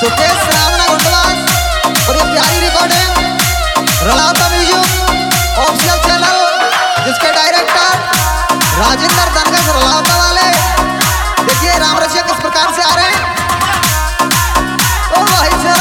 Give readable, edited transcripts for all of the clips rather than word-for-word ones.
मुकेश रावना गुंडवास और ये प्यारी recording Ralawata music official channel जिसके डायरेक्टर राजेंद्र दनगस रलावता वाले। देखिए राम रसिया किस प्रकार से आ रहे हैं। ओ भाई जरा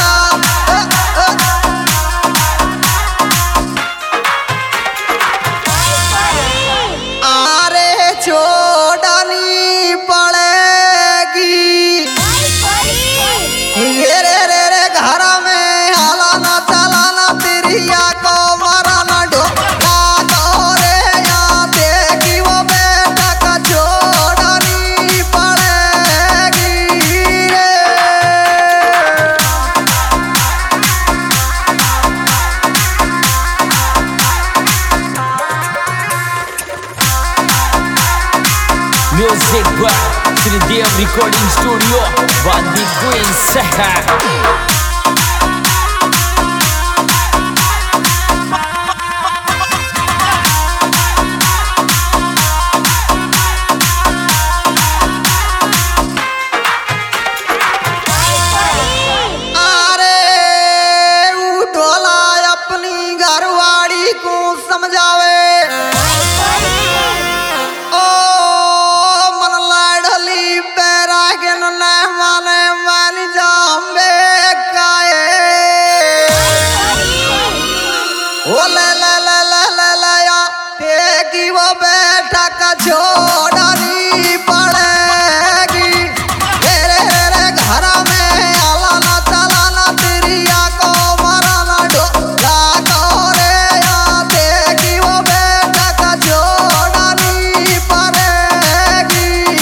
Music by 3DM Recording Studio, Bandi Queen Sehat. वो बेटा का छोड़नी पड़ेगी तेरे घर में आलाना चलाना तिरिया को मराना ढोला कोरे देगी वो बेटा का छोड़नी पड़ेगी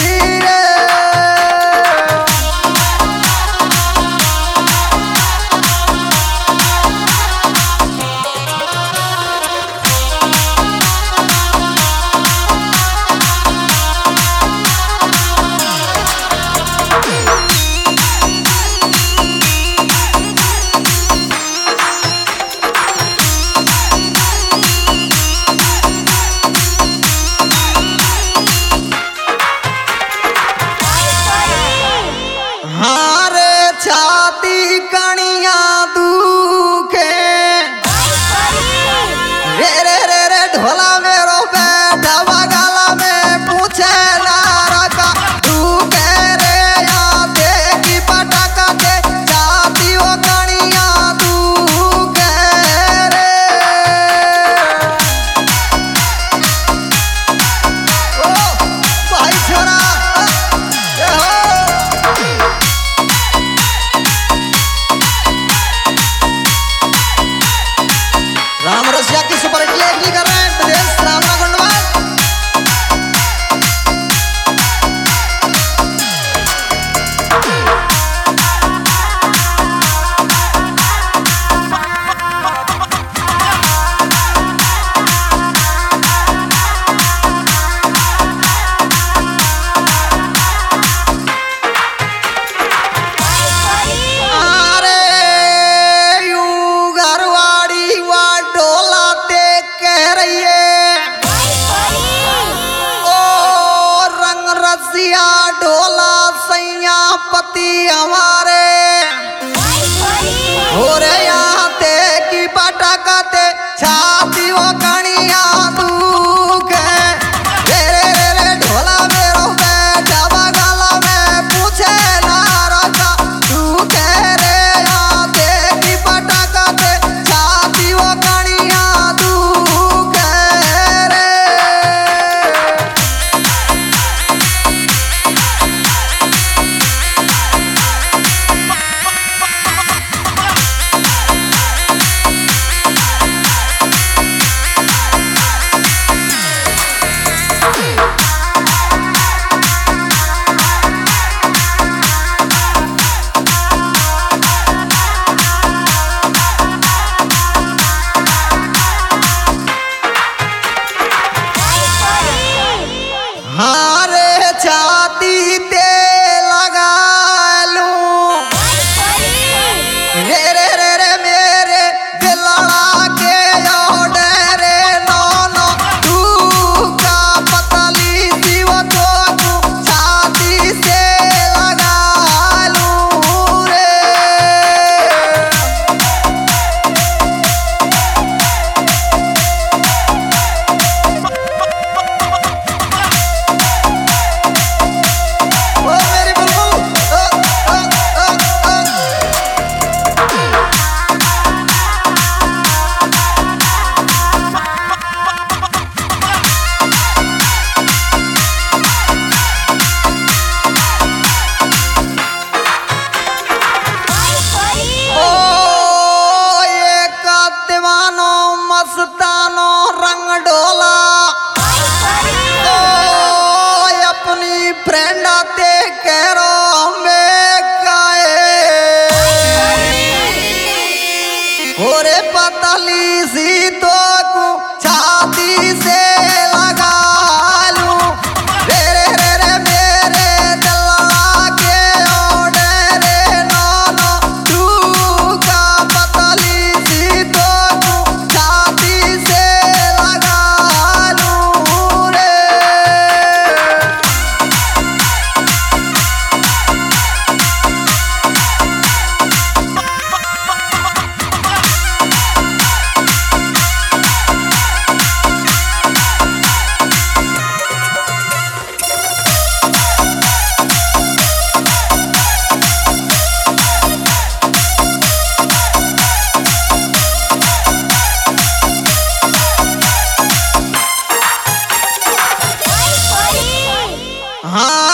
छाती कणिया दुखे रे रे रे रे ढोला मेरो बैठा बगला में पूछे नारा का तू कह रे या देखी पटाका के छाती वो कणिया दुखे रे ओ भाई छोरा राम रसिया की सुपर हिट लेखनी कर रहे हैं प्रदेश रावना गुंडवास। ढोला सैया पति हमारे हो रे यहाँ ते की पटाका ते छाती वो कणिया दुख रे रे रे रे ढोला मेरो बैठा बगला में पूछे नारा का तू कह रे यहाँ ते की पटाका ते छाती वो कणिया दुख रे हारे छाती ते लगा लूं रे रे रे रे मेरे दिलड़ा के ओडरे नो नो तू का पतली सी वो तो छाती से लगा लूं रे हाँ